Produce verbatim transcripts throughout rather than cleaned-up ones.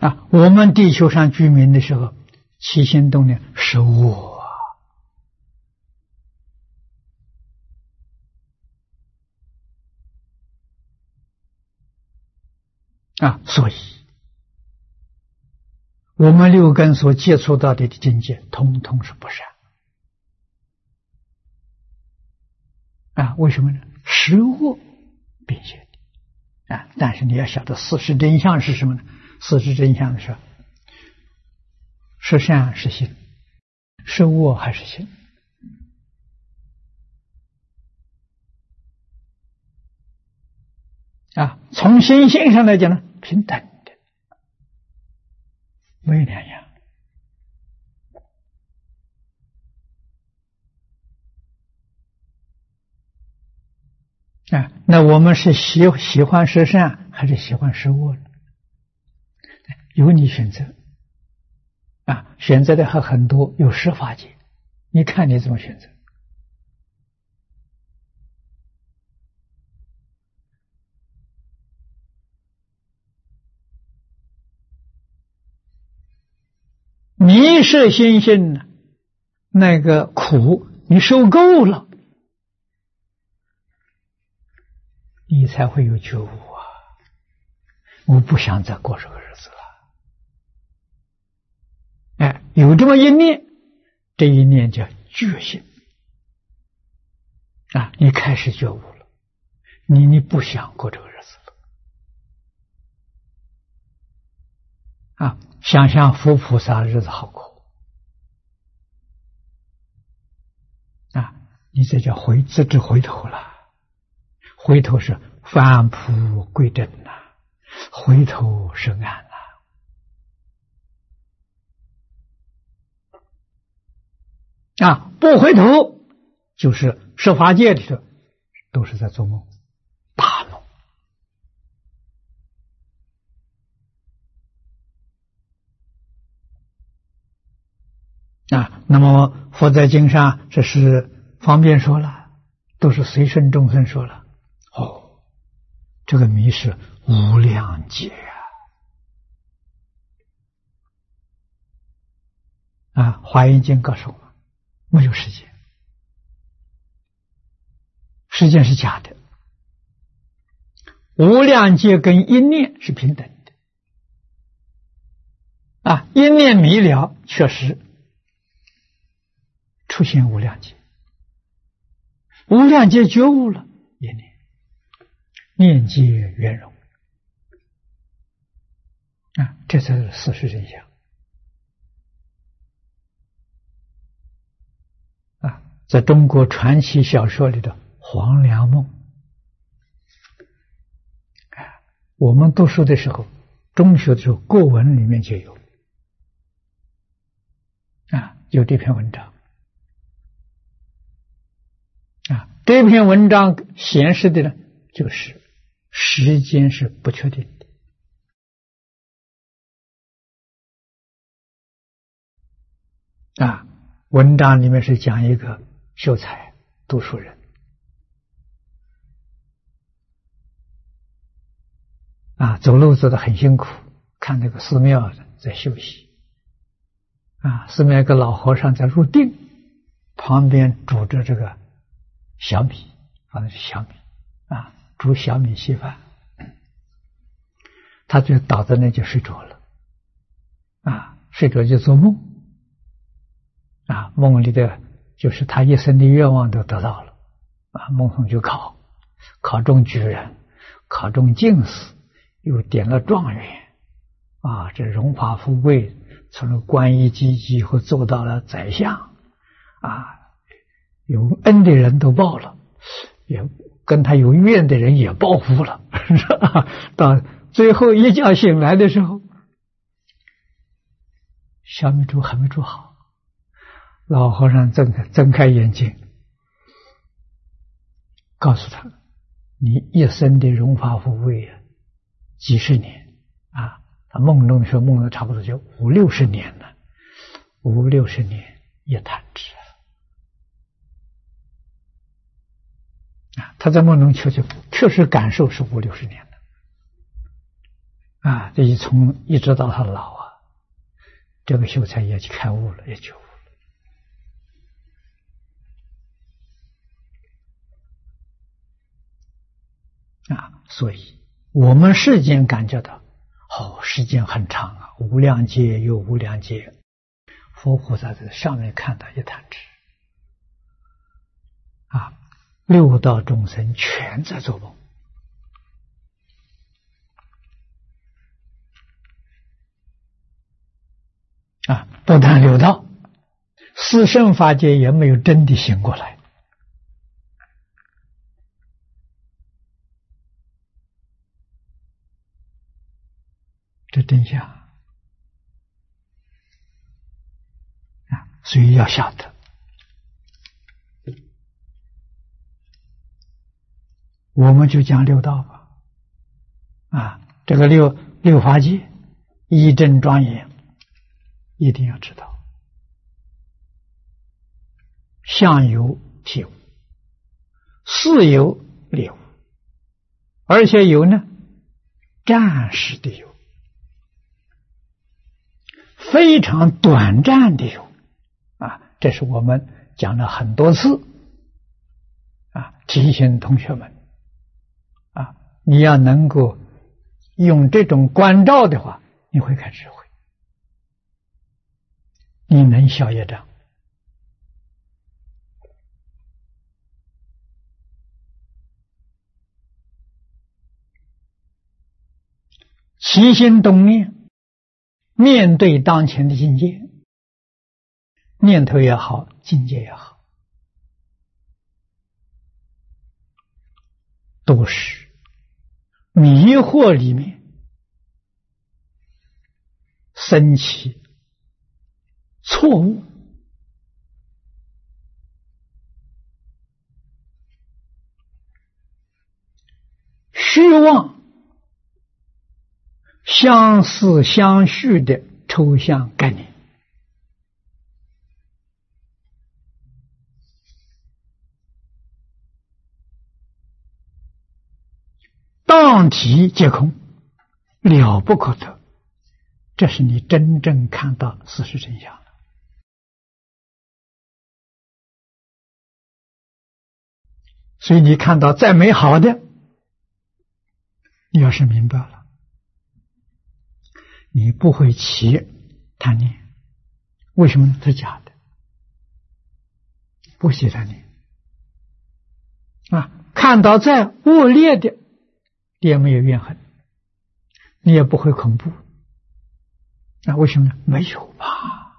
啊，我们地球上居民的时候，起心动念是我啊，所以我们六根所接触到的境界，通通是不善啊。为什么呢？实恶并现啊。但是你要晓得事实真相是什么呢？事实真相是是善是心，是恶还是心啊？从心性上来讲呢，平等的，没有两样啊。那我们是喜喜欢是善还是喜欢是恶呢？由你选择啊，选择的还很多，有十法界，你看你怎么选择。迷失心性呢，那个苦你受够了，你才会有觉悟啊！我不想再过这个日子了。哎，有这么一念，这一念叫觉醒啊！你开始觉悟了，你你不想过这个日子了啊！想想佛菩萨日子好过啊！你这叫回自知回头了，回头是返璞归真呐、啊，回头是岸呐。啊，不回头就是十法界里头都是在做梦，大梦啊。那么佛在经上这是方便说了，都是随顺众生说了。哦，这个迷是无量劫啊！啊，华严经告诉我们，没有时间，时间是假的。无量劫跟一念是平等的啊，一念迷了，确实出现无量劫，无量劫觉悟了，一念念劫圆融啊，这才是事实真相啊。在中国传奇小说里的《黄粱梦》啊，我们读书的时候，中学的时候国文里面就有啊，有这篇文章啊。这篇文章显示的呢，就是时间是不确定的啊。文章里面是讲一个秀才读书人啊，走路走得很辛苦，看那个寺庙在休息啊，寺庙一个老和尚在入定，旁边煮着这个小米，放的是小米啊，煮小米稀饭，他就倒在那就睡着了啊，睡着就做梦啊，梦里的就是他一生的愿望都得到了啊，梦中就考，考中举人，考中进士，又点了状元啊，这荣华富贵，从了官一级级以后做到了宰相啊，有恩的人都报了，也跟他有怨的人也报复了到最后一觉醒来的时候，小米粥还没煮好，老和尚睁开睁开眼睛，告诉他，你一生的荣华富贵啊，几十年啊，他梦中的时候梦了差不多就五六十年了，五六十年一弹指啊，他在梦中确确确实感受是五六十年的啊，这一从一直到他老啊，这个秀才也去开悟了，也觉悟了啊。所以我们世间感觉到，哦，时间很长啊，无量劫有无量劫，佛菩萨在上面看到一弹指啊，六道众生全在做梦。啊，不但六道，四圣法界也没有真的醒过来。这真相啊，所以要晓得，我们就讲六道吧。啊，这个六六法界一真庄严，一定要知道，相有体无，事有理无，而且有呢暂时的有，非常短暂的有啊，这是我们讲了很多次啊，提醒同学们啊，你要能够用这种关照的话，你会开智慧，你能消业障。起心动念，面对当前的境界，念头也好，境界也好，都是迷惑里面升起错误，虚妄相似相续的抽象概念。当体皆空，了不可得，这是你真正看到事实真相了。所以你看到再美好的，你要是明白了，你不会起贪念。为什么呢？它是假的，不起贪念啊。看到再恶劣的，你也没有怨恨，你也不会恐怖啊。为什么呢？没有吧？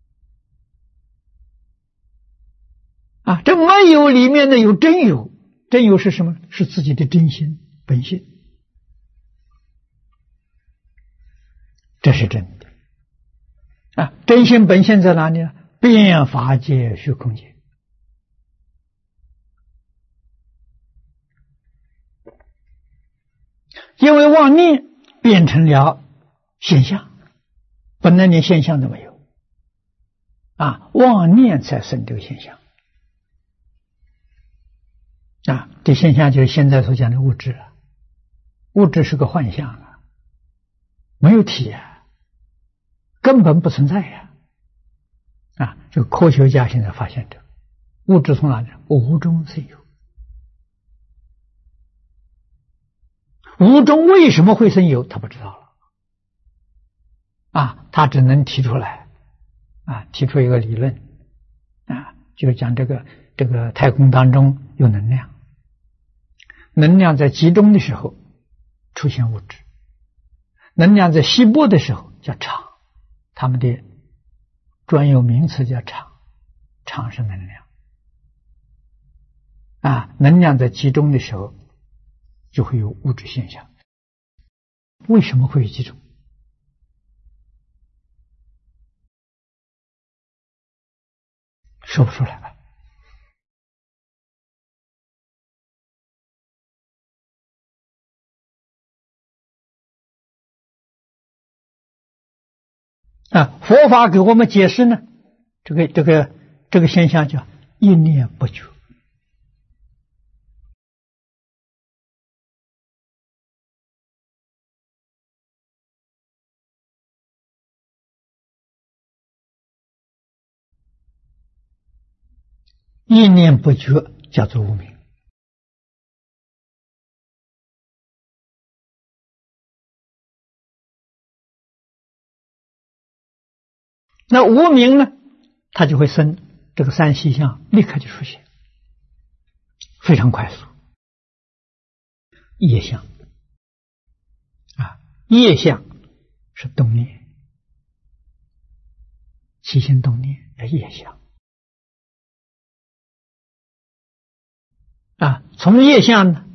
啊，这没有里面的有真有，真有是什么？是自己的真心本性，这是真的啊。真心本性在哪里呢？变法界虚空界。因为妄念变成了现象，本来连现象都没有啊，妄念才生这个现象啊。这现象就是现在所讲的物质啊，物质是个幻象啊，没有体啊，根本不存在呀啊！这个科学家现在发现的物质从哪里？无中生有。无中为什么会生有？他不知道了啊，他只能提出来啊，提出一个理论啊，就是讲这个这个太空当中有能量，能量在集中的时候出现物质，能量在稀薄的时候叫场，他们的专有名词叫场，场是能量啊，能量在集中的时候就会有物质现象。为什么会有集中？说不出来吧？啊，佛法给我们解释呢，这个这个这个现象叫一念不觉。 一念不觉叫做无明。那无明呢，它就会生这个三细相，立刻就出现，非常快速。业相啊，业相是动念，起心动念叫业相啊。从业相呢，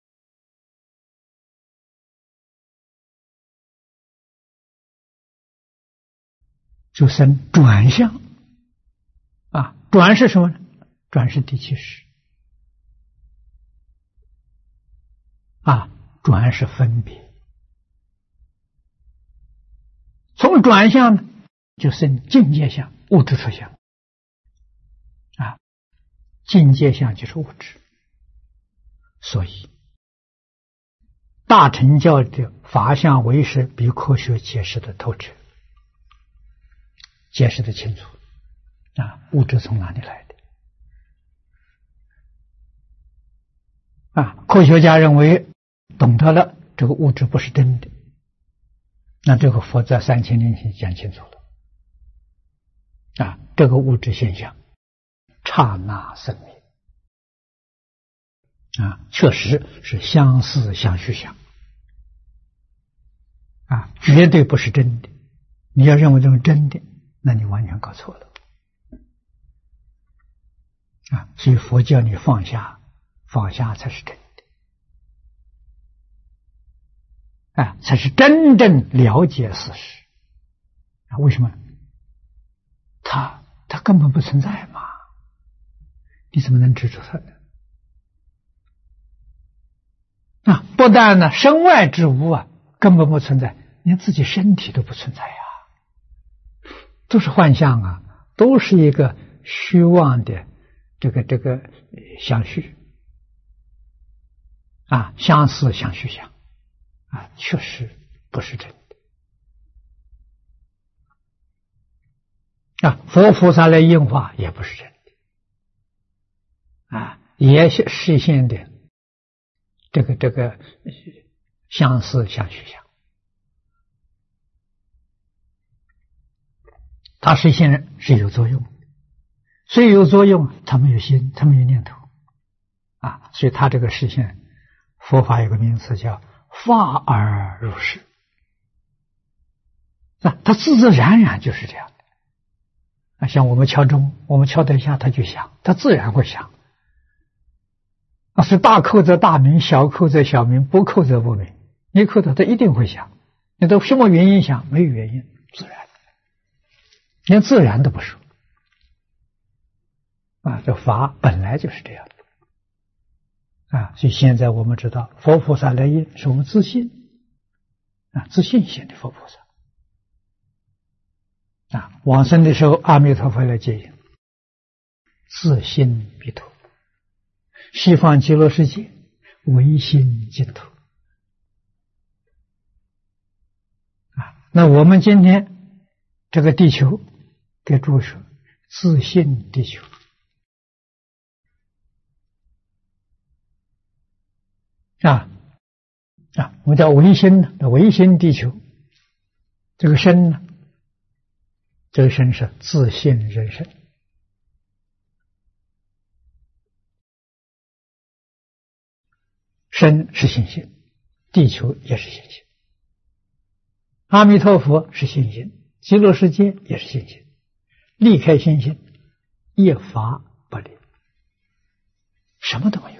就生转相啊。转是什么呢？转是第七识啊，转是分别。从转相呢，就生境界相、物质出相啊。境界相就是物质，所以大乘教的法相唯识比科学解释的透彻，解释的清楚啊。物质从哪里来的啊？科学家认为懂得了这个物质不是真的，那这个佛在三千年前讲清楚了啊。这个物质现象刹那生灭啊，确实是相似相续相啊，绝对不是真的。你要认为这是真的，那你完全搞错了啊！所以佛教你放下，放下才是真的啊，才是真正了解事实啊。为什么？它它根本不存在嘛，你怎么能指出它呢？啊，不但呢身外之物啊根本不存在，连自己身体都不存在呀、啊，都是幻象啊，都是一个虚妄的这个这个相续啊，相似相续相啊，确实不是真的啊。佛菩萨来应化也不是真的啊，也是实现的这个这个相似相续相，它实现是有作用的，所以有作用，它没有心，它没有念头啊，所以它这个实现，佛法有个名词叫法而入世啊，它自自然然就是这样的啊。像我们敲钟，我们敲得一下，它就响，它自然会响。啊，是大扣则大鸣，小扣则小鸣，不扣则不鸣。你扣它，它一定会响。你都什么原因响？没有原因，自然，连自然都不说啊。这法本来就是这样的啊。所以现在我们知道，佛菩萨来应是我们自信啊，自信显的佛菩萨啊。往生的时候，阿弥陀佛来接引，自信弥陀。西方极乐世界唯心净土啊！那我们今天这个地球给诸说自信地球啊啊！我们叫唯心呢，唯心地球。这个身呢，这个身是自信人身。身是心性，地球也是心性，阿弥陀佛是心性，极乐世界也是心性，离开心性，一法不离，什么都没有。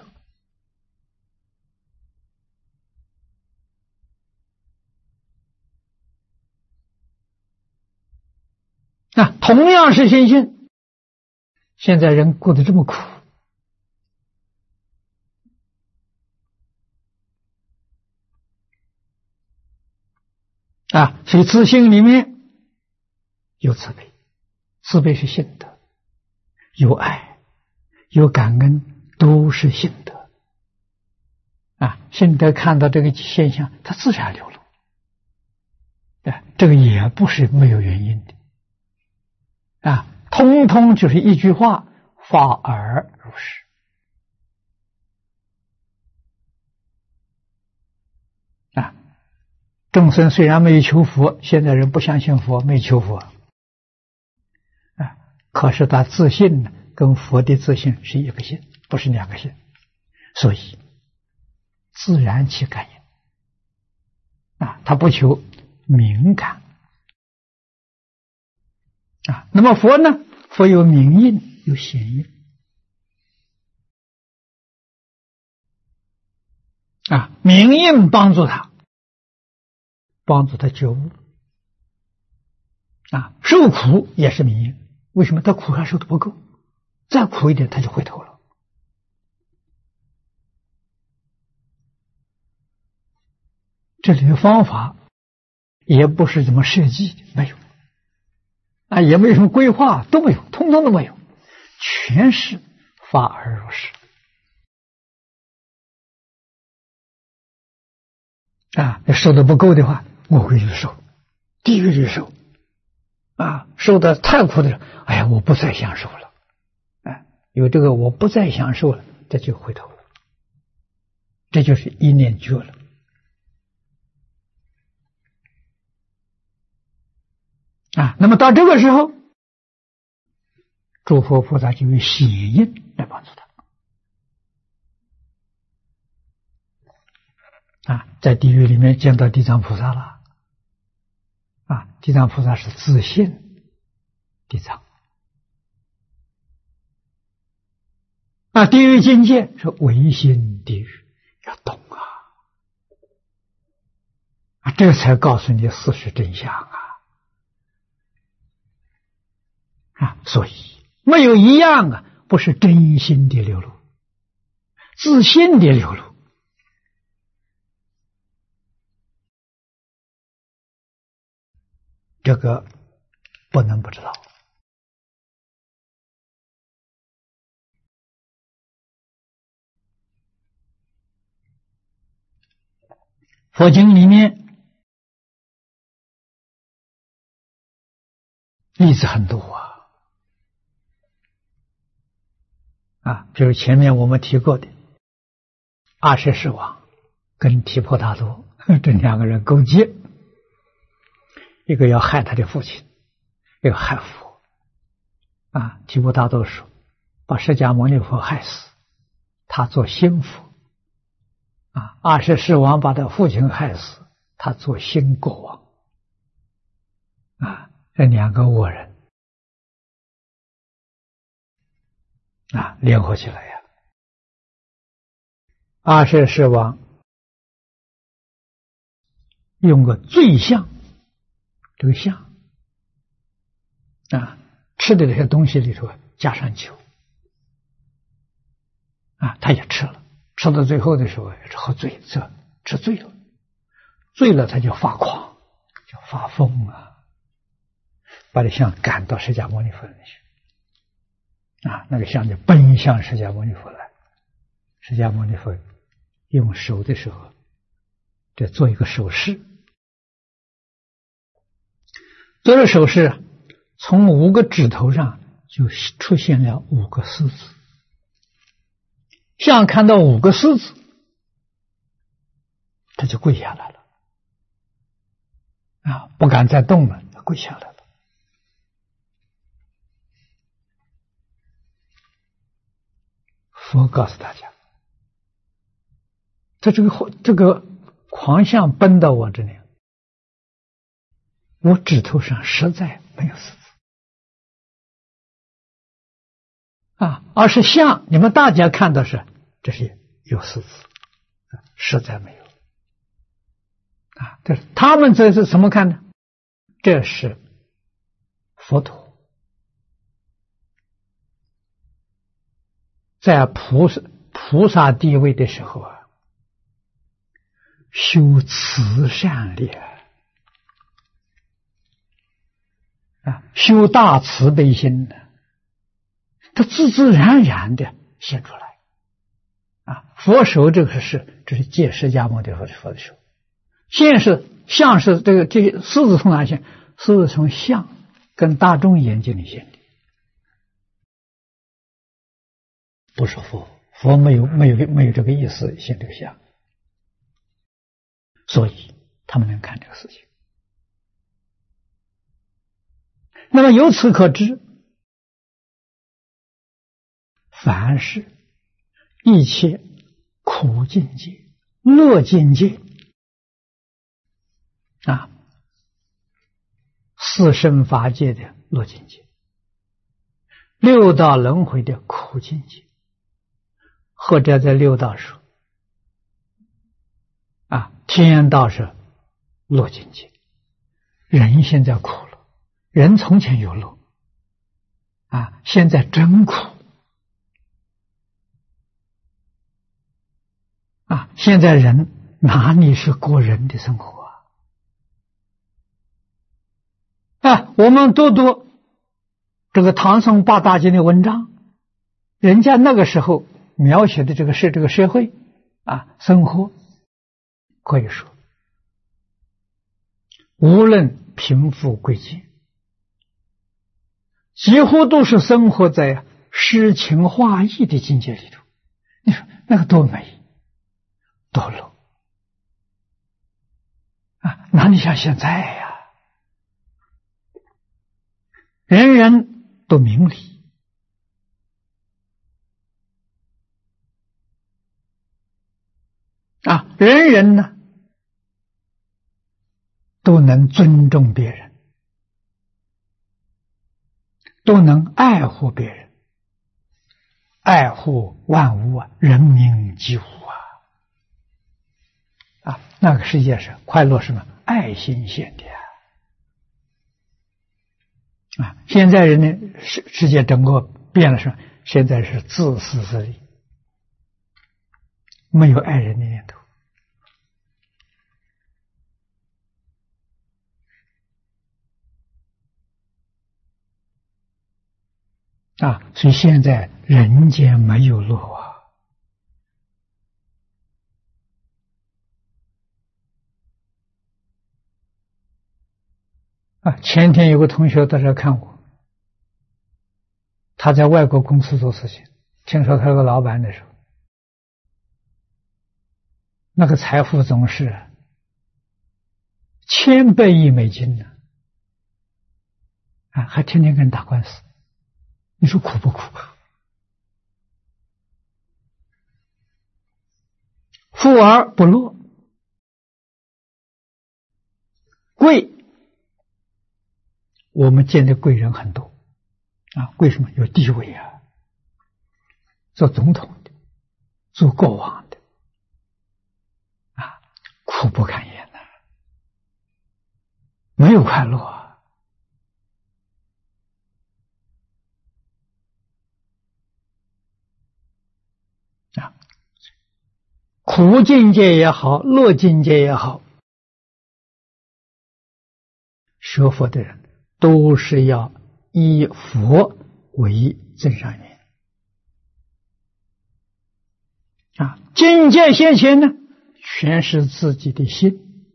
那同样是心性，现在人过得这么苦啊，所以自信里面有慈悲，慈悲是信德，有爱，有感恩，都是信德啊。信德看到这个现象，它自然流露啊，这个也不是没有原因的啊，通通就是一句话： 发而如是。啊，众生虽然没有求佛，现在人不相信佛，没求佛，啊，可是他自信呢，跟佛的自信是一个性，不是两个性，所以自然起感应。啊，他不求明感。啊，那么佛呢？佛有明印，有显印。啊，明印帮助他，帮助他觉悟。啊，受苦也是明印。为什么？他苦还受的不够，再苦一点他就回头了。这里的方法也不是怎么设计的，没有。啊，也没有什么规划，都没有，通通都没有，全是发而如是。啊，受的不够的话，我会去受，地狱去受。啊，受的太苦的人，哎呀，我不再享受了。哎，有这个我不再享受了，这就回头了。这就是一念觉了。啊，那么到这个时候，诸佛菩萨就用显印来帮助他。啊，在地狱里面见到地藏菩萨了。啊，地藏菩萨是自信地藏。啊，地狱境界是唯心地狱，要懂啊！啊，这才告诉你事实真相啊！啊，所以没有一样啊，不是真心的流露，自信的流露。这个不能不知道。佛经里面例子很多啊。啊，就是前面我们提过的阿阇世王跟提婆达多这两个人勾结，一个要害他的父亲，一个害佛。啊，提婆达多说把释迦牟尼佛害死，他做心佛。啊，阿阇世王把他父亲害死，他做新国王。啊，这两个恶人啊，联合起来呀！阿阇世王用个罪相，这个相啊，吃的这些东西里头加上酒啊，他也吃了，吃到最后的时候也是喝醉，这吃醉了，醉了他就发狂，就发疯啊，把这相赶到释迦牟尼佛那去。啊，那个像就奔向释迦牟尼佛来，释迦牟尼佛用手的时候，这做一个手势，做这手势，从五个指头上就出现了五个狮子，像看到五个狮子，他就跪下来了，啊，不敢再动了，他跪下来了。佛告诉大家，他这个这个狂相奔到我这里，我指头上实在没有狮子啊，而是像你们大家看到是这是有狮子，实在没有啊。这他们这是怎么看呢？这是佛陀在菩萨菩萨地位的时候啊，修慈善力啊，修大慈悲心的，它自自然然的现出来啊。佛手这个是，这是借释迦牟尼佛的佛的手，现是像是这个这些狮子从哪现？狮子从相跟大众眼睛里现的。 不是佛，佛没有没有没有这个意思，现这个相，所以他们能看这个事情。那么由此可知，凡是一切苦境界、乐境界啊，四生法界的乐境界，六道轮回的苦境界，或者在六道说啊，天道是乐境界。人现在苦了，人从前有乐啊，现在真苦啊！现在人哪里是过人的生活啊？啊，我们读读这个唐宋八大经的文章，人家那个时候描写的这个是这个社会啊，生活可以说，无论贫富贵贱，几乎都是生活在诗情画意的境界里头。你说那个多美多乐啊！哪里像现在呀、啊？人人都明理啊，人人呢都能尊重别人，都能爱护别人，爱护万物啊，人民及物啊。啊，那个世界是快乐什么？爱心现的啊！啊，现在人的世世界整个变了，是吧？现在是自私自利，没有爱人的念头啊！所以现在人间没有乐啊！啊，前天有个同学到这看我，他在外国公司做事情，听说他是个老板的时候，那个财富总是千百亿美金呢，啊，还天天跟人打官司，你说苦不苦？富而不乐，贵。我们见的贵人很多啊，为什么？有地位啊，做总统的，做国王的啊，苦不堪言呐、啊，没有快乐啊。啊，苦境界也好，乐境界也好，学佛的人都是要以佛为增上缘啊！境界现前呢，全是自己的心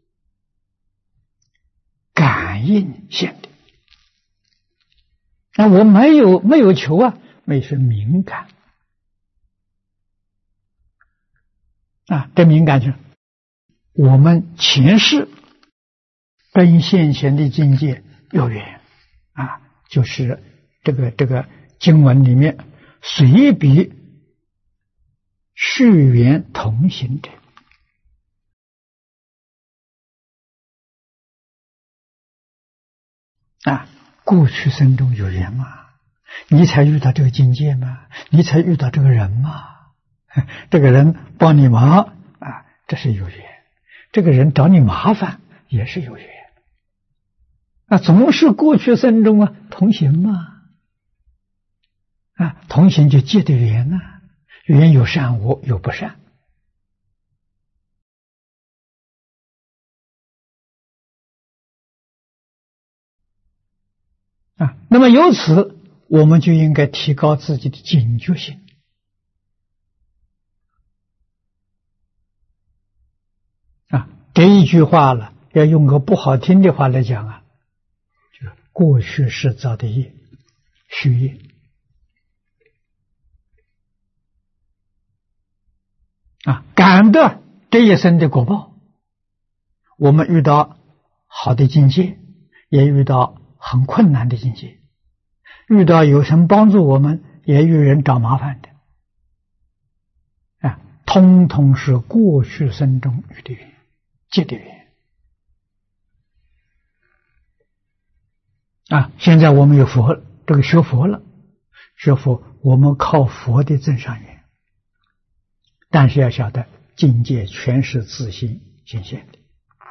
感应现的。那我没有没有求啊，没是敏感啊，这敏感就是我们前世跟现前的境界有缘啊，就是这个这个经文里面随彼续缘同行者啊，过去生中有缘嘛，你才遇到这个境界嘛，你才遇到这个人嘛，这个人帮你忙啊，这是有缘；这个人找你麻烦也是有缘。啊，总是过去生中啊同行嘛，啊，同行就结的缘呐、啊，缘有善恶，有不善。啊，那么由此我们就应该提高自己的警觉性。啊，这一句话了，要用个不好听的话来讲啊，就是过去世造的业，虚业。 啊，感得这一生的果报。我们遇到好的境界，也遇到很困难的境界，遇到有人帮助我们，也有人找麻烦的，啊，通通是过去生中遇的缘，结的缘。啊，现在我们有佛，这个学佛了，学佛我们靠佛的增上缘，但是要晓得境界全是自性显现的。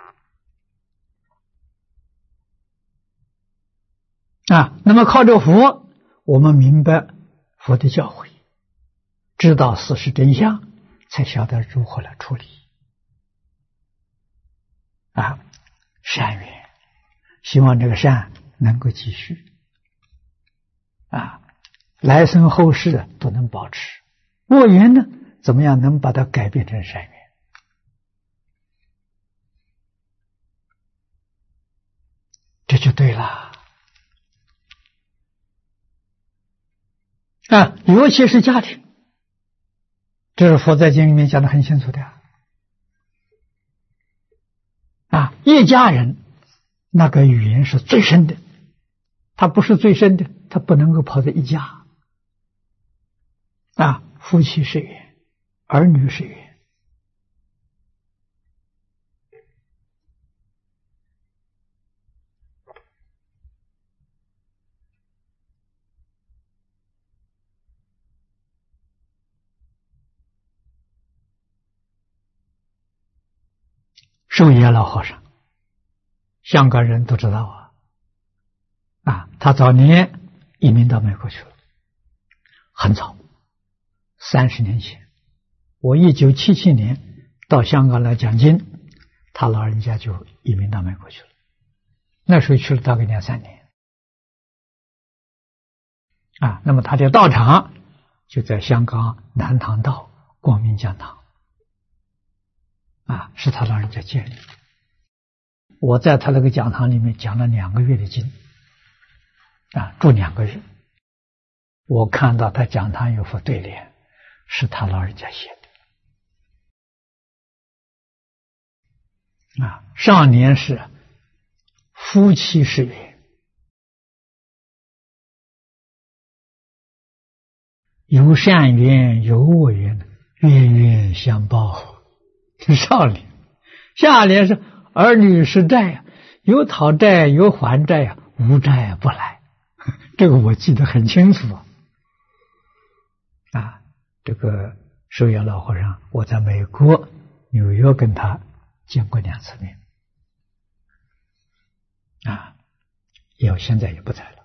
啊，那么靠着佛，我们明白佛的教诲，知道事实真相，才晓得如何来处理。啊，善缘，希望这个善能够继续，啊，来生后世都能保持。恶缘呢，怎么样能把它改变成善缘？这就对了。啊，尤其是家庭，这是佛在经里面讲的很清楚的。啊，一家人那个语言是最深的，他不是最深的，他不能够跑在一家。啊，夫妻是缘，儿女是缘。寿爷老和尚，香港人都知道啊，啊，他早年移民到美国去了，很早，三十年前，我一九七七年到香港来讲经，他老人家就移民到美国去了，那时候去了大概两三年，啊，那么他的道场就在香港南塘道光明讲堂。啊，是他老人家建立的。我在他那个讲堂里面讲了两个月的经，啊，住两个月。我看到他讲堂有幅对联，是他老人家写的。啊，上联是夫妻是缘，有善缘有恶缘，冤冤相报。上联，下联是儿女是债，有讨债有还债呀，无债不来。这个我记得很清楚啊。这个寿阳老和尚，我在美国纽约跟他见过两次面啊，也现在也不在了。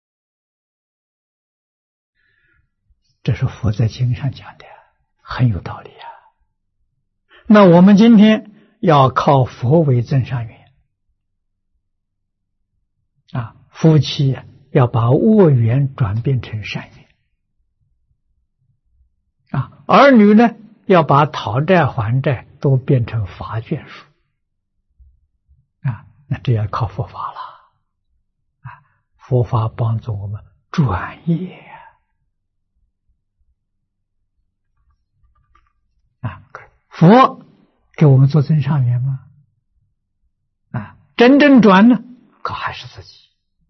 这是佛在经上讲的，很有道理啊。那我们今天要靠佛为增上缘啊，夫妻要把恶缘转变成善缘啊，儿女呢要把讨债还债都变成法眷属啊，那这要靠佛法了啊，佛法帮助我们转业啊，佛给我们做增上缘吗？啊，真正转呢，可还是自己。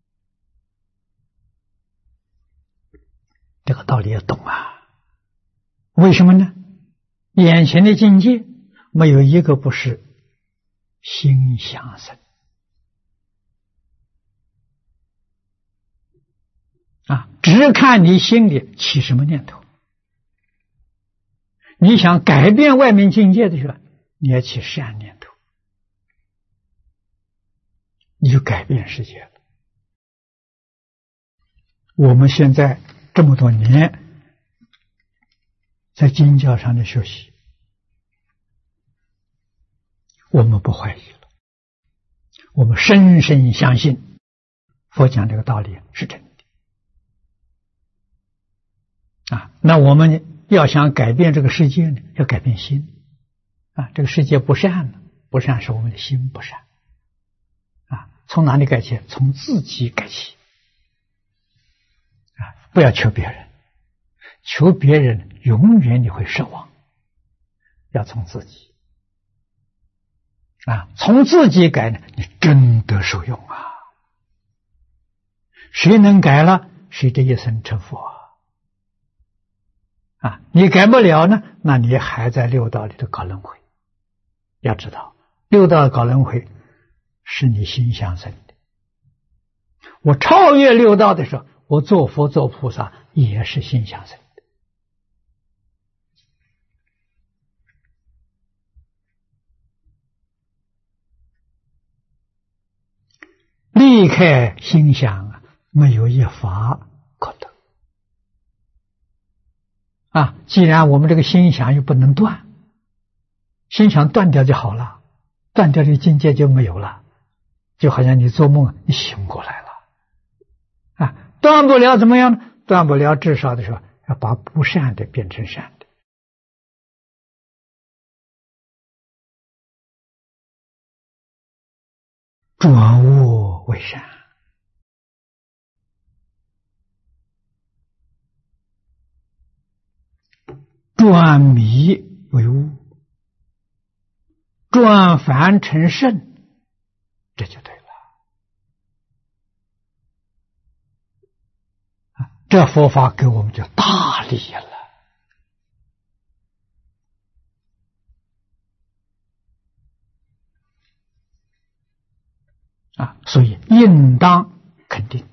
这个道理要懂啊。为什么呢？眼前的境界没有一个不是心想生啊，只看你心里起什么念头。你想改变外面境界的时候，你要起善念头，你就改变世界了。我们现在这么多年在经教上的学习，我们不怀疑了，我们深深相信佛讲这个道理是真的啊。那我们要想改变这个世界呢，要改变心啊。这个世界不善呢，不善是我们的心不善啊。从哪里改起？从自己改起啊！不要求别人，求别人永远你会失望。 要从自己啊，从自己改呢，你真的受用啊！谁能改了，谁这一生成佛啊！你改不了呢，那你还在六道里头搞轮回。要知道，六道搞轮回是你心想生的。我超越六道的时候，我做佛做菩萨也是心想生的。离开心想啊，没有一法可得啊！既然我们这个心想又不能断，心想断掉就好了，断掉这个境界就没有了，就好像你做梦你醒过来了啊！断不了怎么样呢？断不了，至少的时候要把不善的变成善的。转恶为善，转迷为悟，转凡成圣，这就对了。这佛法给我们就大利了。啊，所以应当肯定，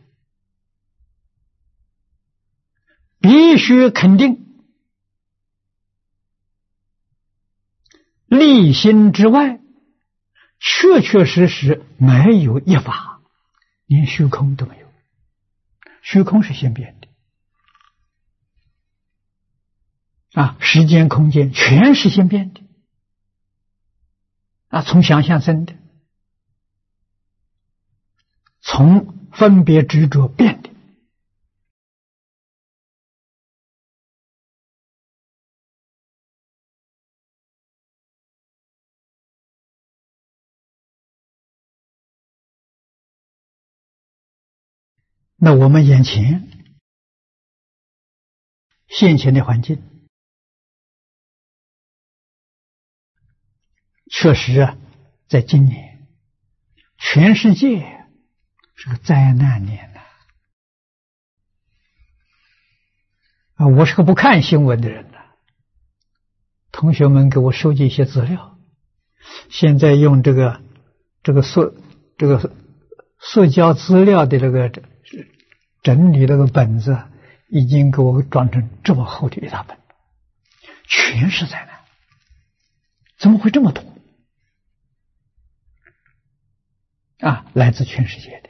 必须肯定，立心之外，确确实实没有一法，连虚空都没有。虚空是先变的啊，时间空间全是先变的啊，从想象生的，从分别执着变的。那我们眼前现前的环境，确实啊，在今年全世界是个灾难年呐！啊，我是个不看新闻的人呐。同学们给我收集一些资料，现在用这个这个塑这个塑胶资料的这个整理那个本子，已经给我装成这么厚的一大本，全是灾难，怎么会这么多？啊，来自全世界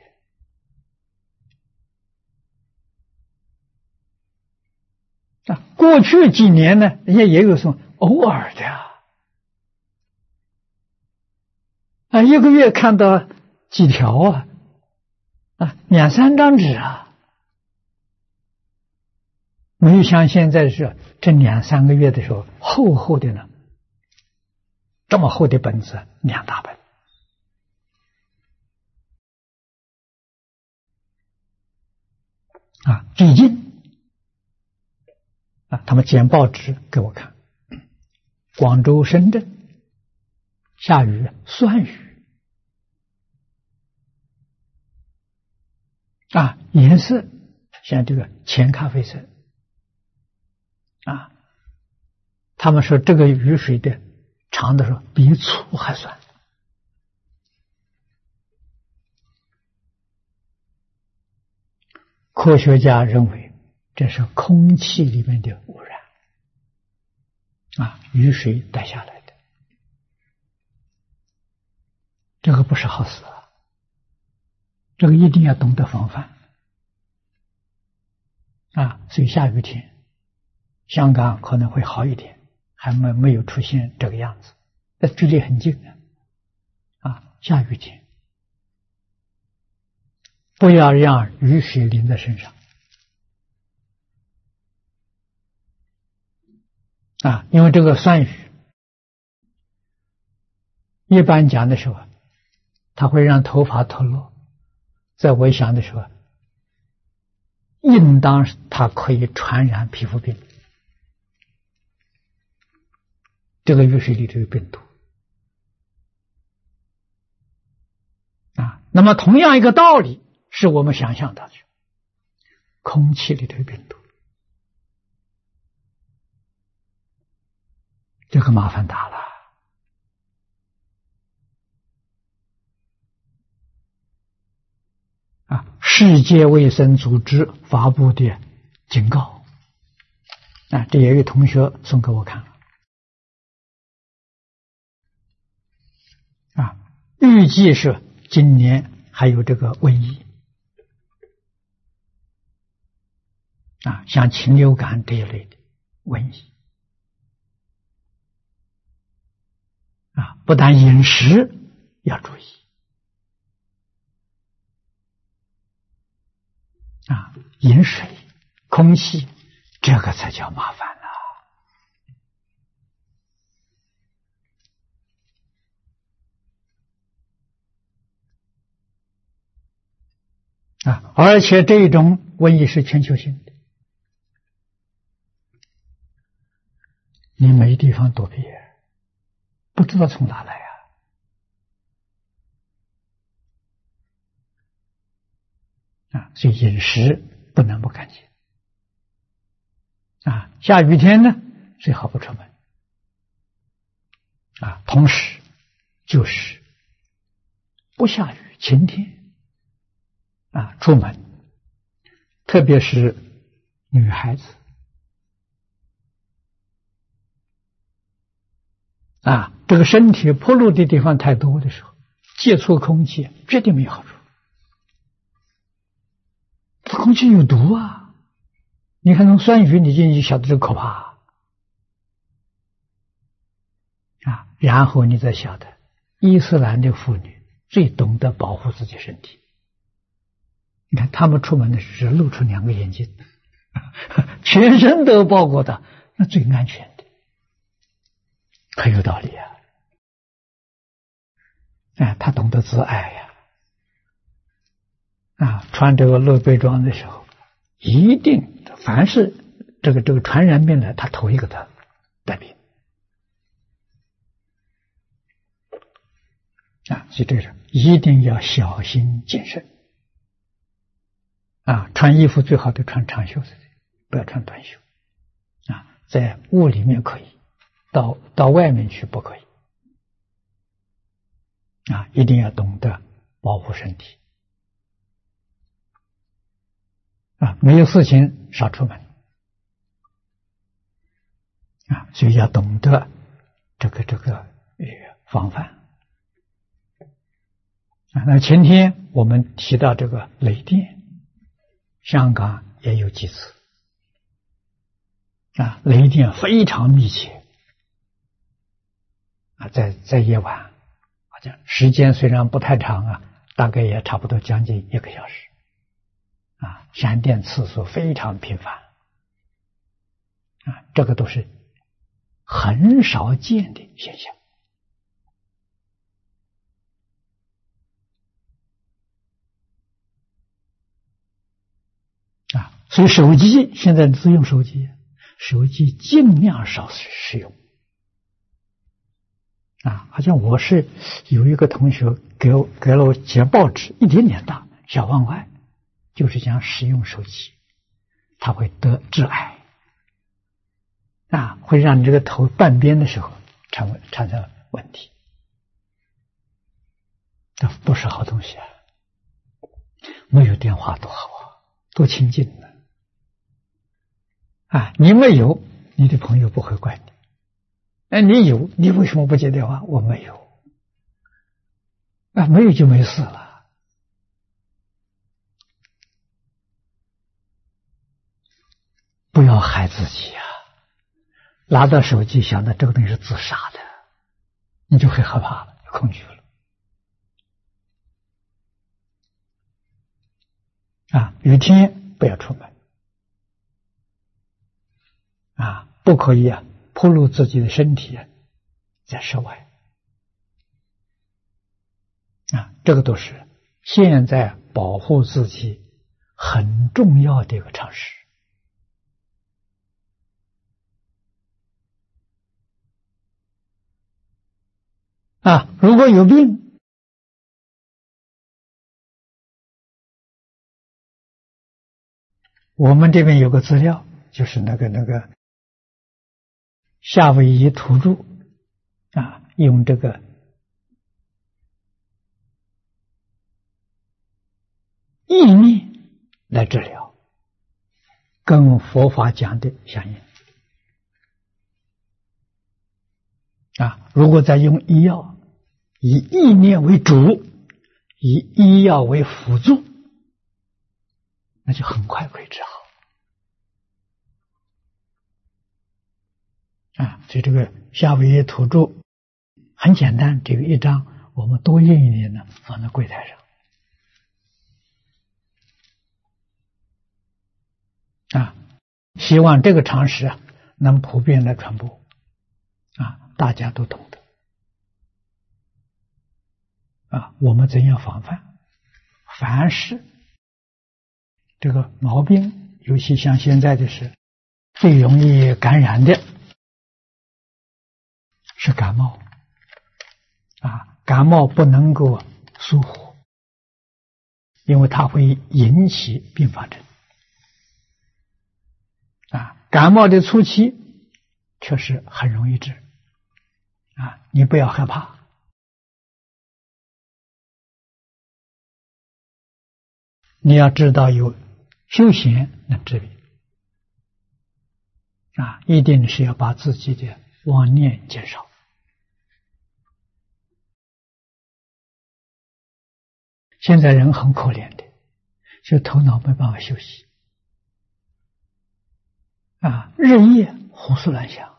的。啊，过去几年呢，人家也有什么偶尔的呀，啊，一个月看到几条啊，啊，两三张纸啊。没有像现在是这两三个月的时候厚厚的呢，这么厚的本子两大本啊！最近啊，他们剪报纸给我看，广州、深圳下雨，酸雨啊，颜色像这个浅咖啡色。啊，他们说这个雨水的长的时候比醋还酸。科学家认为这是空气里面的污染，啊，雨水带下来的，这个不是好事啊，这个一定要懂得防范啊。所以下雨天香港可能会好一点，还没没有出现这个样子，那距离很近的啊。下雨天不要让雨水淋在身上啊，因为这个酸雨一般讲的时候，它会让头发脱落，在我想的时候，应当它可以传染皮肤病。 这个雨水里头有病毒啊。那么同样一个道理是我们想象的，空气里头有病毒，这个麻烦大了啊！世界卫生组织发布的警告啊，这有一位同学送给我看了啊，预计是今年还有这个瘟疫啊，像禽流感这一类的瘟疫啊，不但饮食要注意啊，饮水、空气，这个才叫麻烦了啊！而且这种瘟疫是全球性的，你没地方躲避，不知道从哪来啊！啊，所以饮食不能不干净啊！下雨天呢，最好不出门啊。同时，就是不下雨、晴天啊，出门，特别是女孩子啊，这个身体暴露的地方太多的时候，接触空气绝对没有好处。这空气有毒啊！你看从酸雨，你就晓得这可怕啊！然后你再晓得，伊斯兰的妇女最懂得保护自己身体。你看他们出门的时候露出两个眼睛，全身都包裹的，那最安全的，很有道理啊！哎，他懂得自爱呀！啊，穿这个露背装的时候，一定凡是这个这个传染病的，他头一个的带病啊，所以这个一定要小心谨慎啊！穿衣服最好都穿长袖子的，不要穿短袖啊！在屋里面可以，到到外面去不可以啊！一定要懂得保护身体啊！没有事情少出门啊！所以要懂得这个这个呃防范啊！那前天我们提到这个雷电，香港也有几次啊，雷电非常密切啊，在在夜晚，好像时间虽然不太长啊，大概也差不多将近一个小时啊，闪电次数非常频繁啊，这个都是很少见的现象啊。所以手机现在自用手机，手机尽量少使用啊。好像我是有一个同学给我给了我几报纸，一点点大小方块，就是讲使用手机它会得致癌啊，会让你这个头半边的时候产产生问题，这不是好东西啊。没有电话多好啊，多亲近呢啊！你没有，你的朋友不会怪你。哎，你有，你为什么不接电话？我没有啊，没有就没事了。不要害自己啊！拿到手机想的这个东西是自杀的，你就会害怕了，恐惧了啊！雨天不要出门啊，不可以啊暴露自己的身体啊在室外啊，这个都是现在保护自己很重要的一个常识啊，如果有病，我们这边有个资料，就是那个那个夏威夷土著啊，用这个意念来治疗，跟佛法讲的相应啊。如果再用医药，以意念为主，以医药为辅助，那就很快可以治好啊。所以这个夏威夷土著很简单，这个一张我们多印一点呢，放在柜台上啊。希望这个常识啊能普遍的传播啊，大家都懂得啊。我们怎样防范？凡是这个毛病，尤其像现在的是最容易感染的是感冒啊，感冒不能够疏忽，因为它会引起并发症啊。感冒的初期确实很容易治啊，你不要害怕。你要知道有修行能治病啊，一定是要把自己的妄念减少。现在人很可怜的，就头脑没办法休息啊，日夜胡思乱想，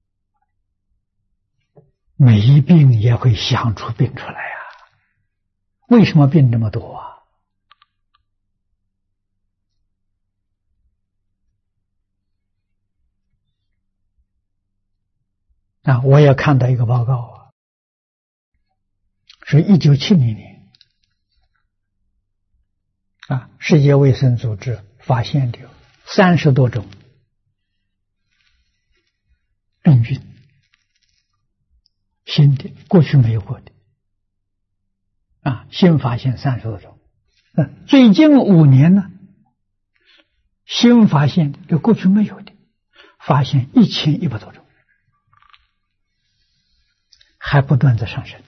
每一病也会想出病出来啊。为什么病这么多啊？啊，我也看到一个报告啊，是一九七零年啊，世界卫生组织发现的三十多种病菌，新的，过去没有过的啊，新发现三十多种。嗯，最近五年呢，新发现的，这过去没有的，发现一千一百多种。还不断的上升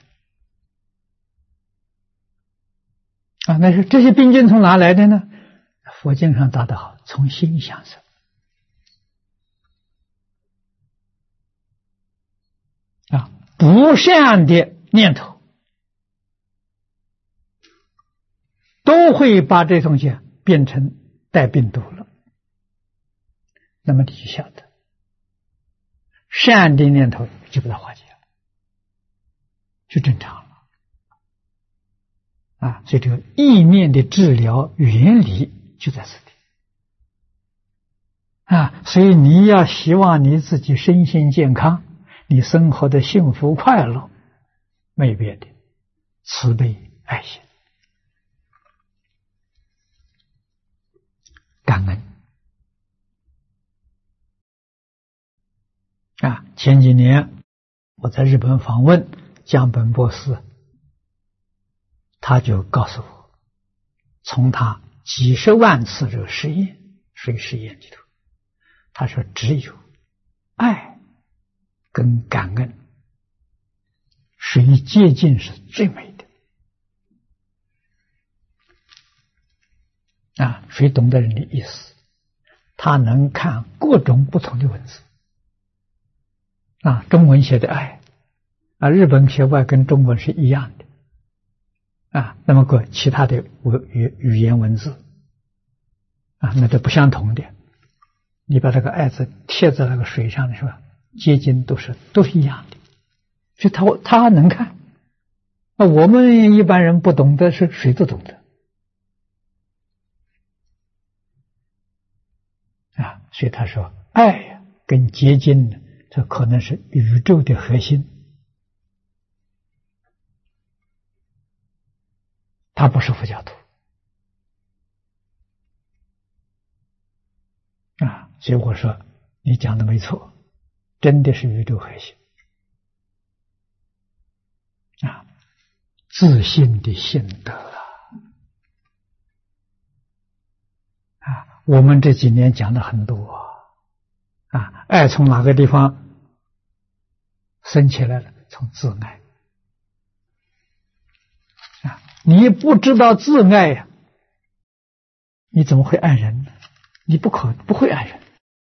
啊！那是这些病菌从哪来的呢？佛经上答得好，从心想生啊，不善的念头都会把这东西变成带病毒了。那么你就晓得，善的念头就把它化解了，就正常了啊！所以这个意念的治疗原理就在此地啊！所以你要希望你自己身心健康，你生活的幸福快乐，没别的，慈悲爱心、感恩啊！前几年我在日本访问江本博士，他就告诉我，从他几十万次这个实验水实验里头，他说只有爱跟感恩谁接近是最美的啊！谁懂得人的意思，他能看各种不同的文字啊，中文写的爱啊，日本写外跟中文是一样的啊，那么个其他的文语语言文字啊，那都不相同的。你把这个爱字贴在那个水上的是吧？结晶都是都是一样的，所以他他能看。那我们一般人不懂得，是谁都懂得啊。所以他说，爱呀跟结晶呢，这可能是宇宙的核心。他不是佛教徒啊，所以我说你讲的没错，真的是宇宙核心。 自信的性德啊！啊，我们这几年讲的很多啊，啊，爱从哪个地方生起来了？从自爱啊！你不知道自爱呀，你怎么会爱人呢？你不可不会爱人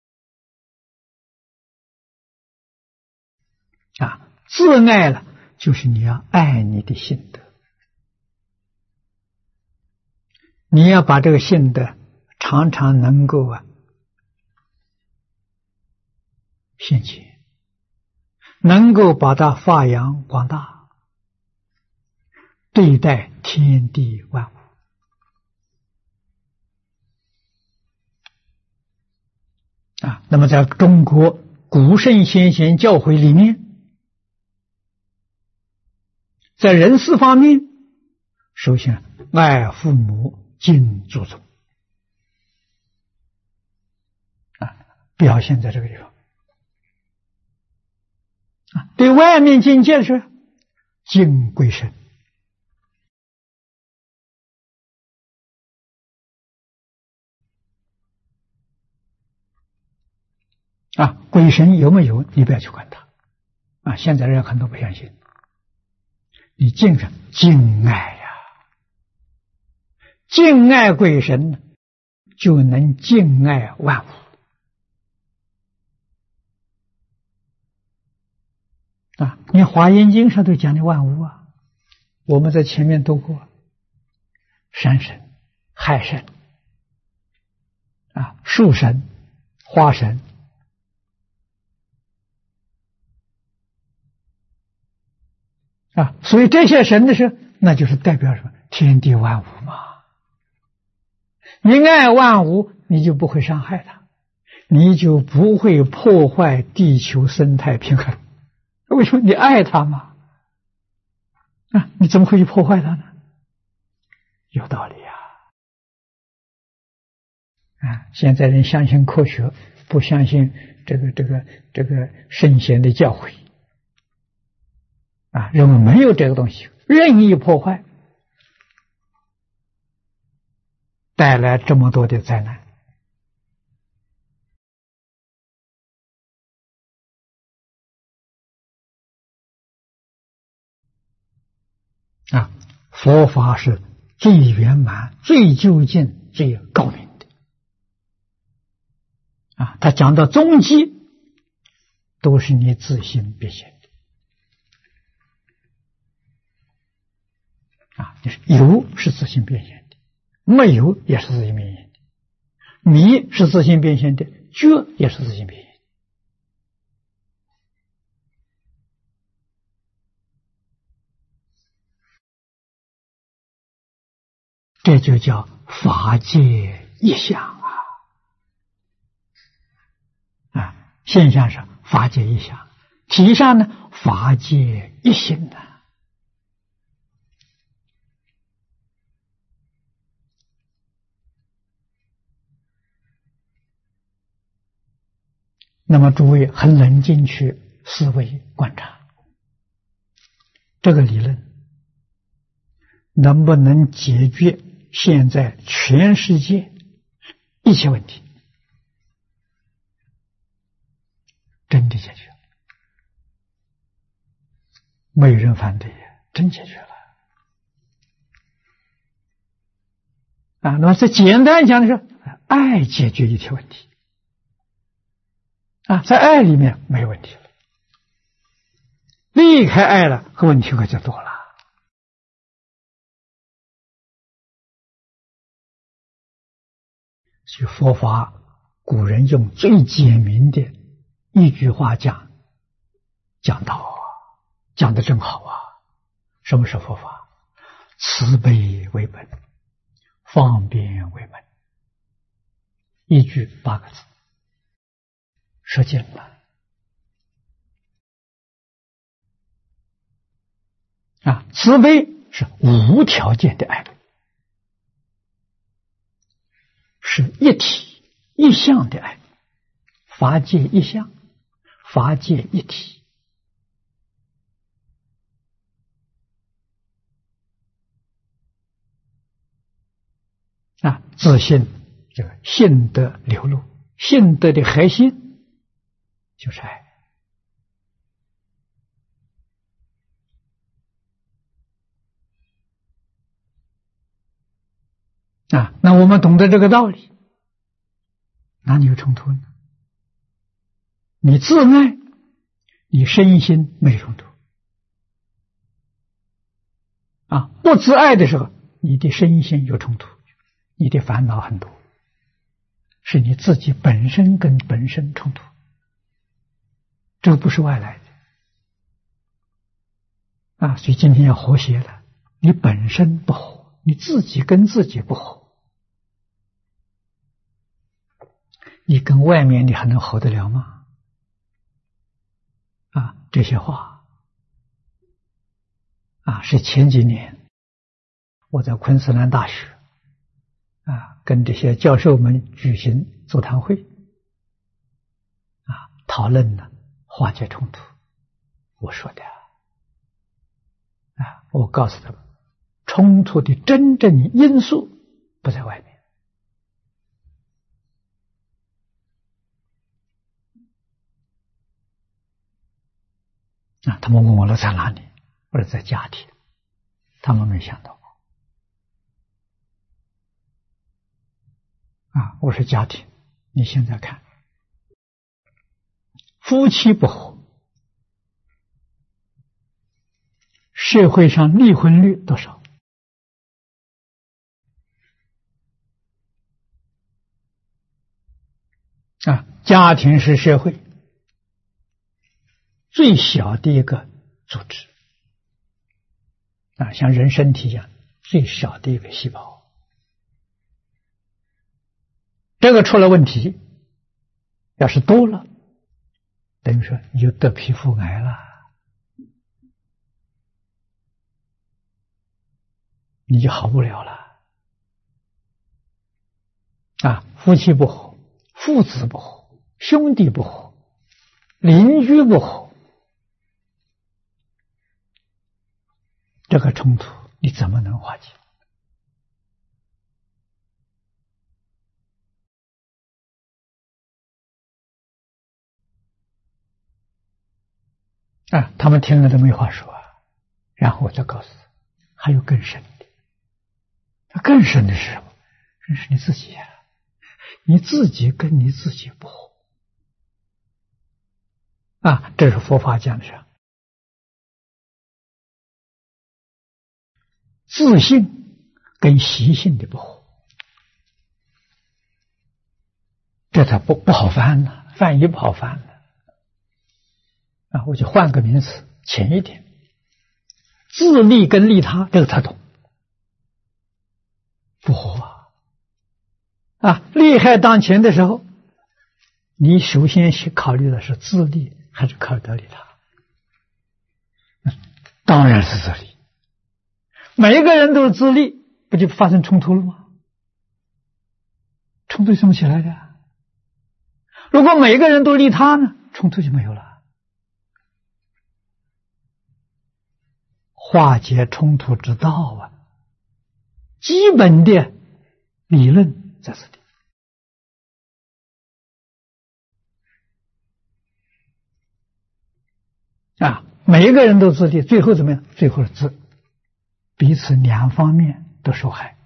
啊！自爱了，就是你要爱你的性德，你要把这个性德常常能够啊现前，能够把它发扬光大，对待天地万物啊。那么在中国古圣先贤教诲里面，在人事方面，首先爱父母，敬祖宗啊，表现在这个地方啊。对外面境界是敬鬼神啊，鬼神有没有你不要去管他啊。现在人很多不相信，你敬什么？敬爱呀、啊，敬爱鬼神就能敬爱万物啊。你《华严经》上都讲的万物啊，我们在前面读过，山神、海神啊，树神、花神啊，所以这些神的是，那就是代表什么？天地万物嘛。你爱万物，你就不会伤害它，你就不会破坏地球生态平衡。为什么？你爱它嘛。啊，你怎么会去破坏它呢？有道理呀。啊，现在人相信科学，不相信这个这个这个圣贤的教诲。啊，认为没有这个东西，任意破坏，带来这么多的灾难啊！佛法是最圆满、最究竟、最高明的啊！他讲到终极，都是你自心变现的。啊，就是有是自性变现的，没有也是自性变现的，迷是自性变现的，觉也是自性变现的。这就叫法界一相啊！啊，现象上法界一相，体上呢法界一心啊。那么诸位很冷静去思维观察，这个理论能不能解决现在全世界一切问题？真的解决了，没有人反对，真解决了啊！那么这简单讲的是爱解决一切问题啊，在爱里面没有问题了，离开爱了，和问题可就多了。所以佛法古人用最简明的一句话讲讲道啊，讲的真好啊！什么是佛法？慈悲为本，方便为门，一句八个字，说尽了啊！慈悲是无条件的爱，是一体一相的爱，法界一相，法界一体啊，自信这个性德流露，性德的核心就是爱。啊，那我们懂得这个道理，哪里有冲突呢？你自爱，你身心没冲突。啊，不自爱的时候，你的身心有冲突，你的烦恼很多，是你自己本身跟本身冲突，这个不是外来的。啊，所以今天要和谐了，你本身不和，你自己跟自己不和，你跟外面你还能和得了吗？啊，这些话啊，是前几年我在昆士兰大学啊，跟这些教授们举行座谈会啊，讨论呢化解冲突。我说的啊，我告诉他们，冲突的真正因素不在外面。啊，他们问我了在哪里？我说在家庭。他们没想到啊，我说家庭，你现在看，夫妻不和，社会上离婚率多少？啊，家庭是社会最小的一个组织啊，像人身体一样最小的一个细胞，这个出了问题，要是多了，等于说你就得皮肤癌了，你就好不了了。啊，夫妻不和，父子不和，兄弟不和，邻居不和，这个冲突你怎么能化解？啊，他们听了都没话说啊。然后我再告诉他，还有更深的，更深的是什么？认识你自己啊，你自己跟你自己不和啊，这是佛法讲的是自性跟习性的不合，这才不不好翻呢，翻译不好翻呢。啊，我就换个名词，浅一点，自利跟利他，这个他懂，不合啊！啊，利害当前的时候，你首先是考虑的是自利还是考虑到利他？当然是自利。每一个人都是自利，不就发生冲突了吗？冲突怎么起来的？如果每个人都利他呢，冲突就没有了。化解冲突之道啊，基本的理论在这里啊，每一个人都自利，最后怎么样？最后是自彼此两方面都受害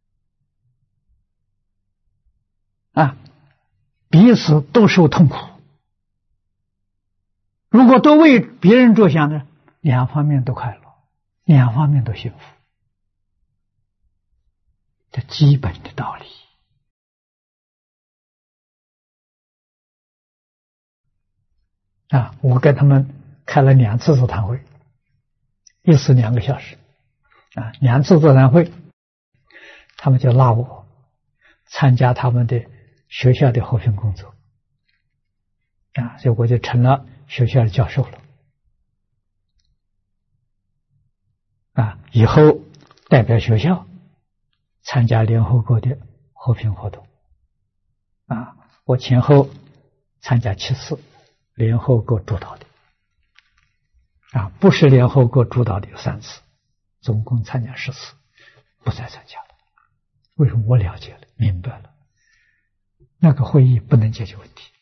啊，彼此都受痛苦。如果都为别人着想呢，两方面都快乐，两方面都幸福，这基本的道理啊！我跟他们开了两次座谈会，一次两个小时啊，两次座谈会，他们就拉我参加他们的学校的和平工作啊，所以我就成了学校的教授了啊，以后代表学校参加联合国的和平活动啊，我前后参加七次联合国主导的啊，不是联合国主导的有三次，总共参加十次，不再参加了为什么我了解了，明白了？那个会议不能解决问题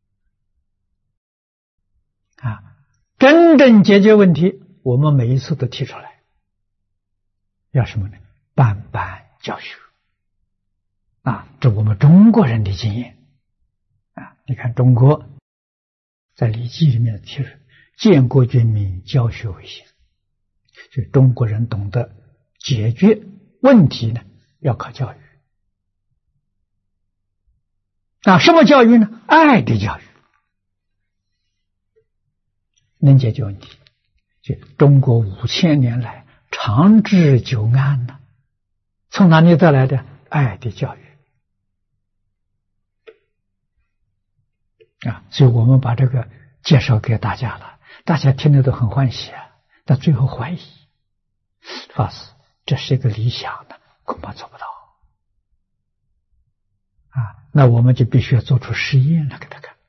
啊！真正解决问题，我们每一次都提出来，要什么呢？办班教学啊！这我们中国人的经验啊！你看中国在《礼记》里面提出“建国军民，教学为先”，所以中国人懂得解决问题呢，要靠教育。啊，什么教育呢？爱的教育，能解决问题。就中国五千年来长治久安呢，从哪里得来的？爱的教育啊！所以我们把这个介绍给大家了，大家听得都很欢喜啊，但最后怀疑，法师，这是一个理想的，恐怕做不到啊！那我们就必须要做出实验来给他看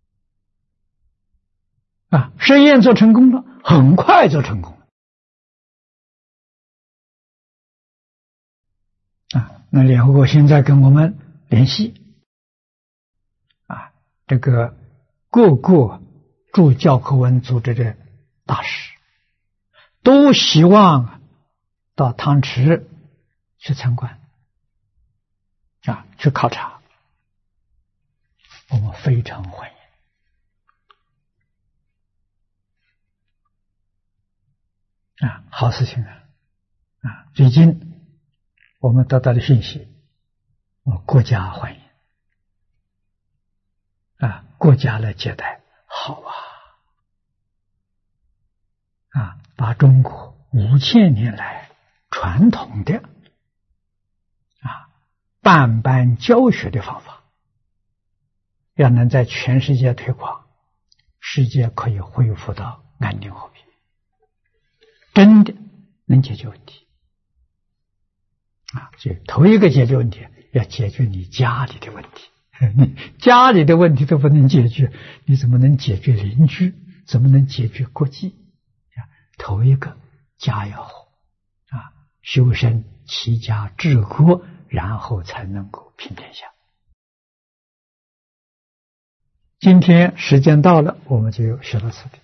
啊！实验做成功了，很快就成功了啊！那联合国现在跟我们联系啊，这个各个驻教科文组织的大使都希望到汤池去参观啊，去考察。我们非常欢迎啊，好事情啊！啊，最近我们得到的信息，我国家欢迎啊，国家来接待，好啊！啊，把中国五千年来传统的啊办班教学的方法，要能在全世界推广，世界可以恢复到安定和平，真的能解决问题啊！所以头一个解决问题，要解决你家里的问题。你家里的问题都不能解决，你怎么能解决邻居？怎么能解决国际？头一个家要好啊，修身齐家治国，然后才能够平天下。今天时间到了，我们就学到此地。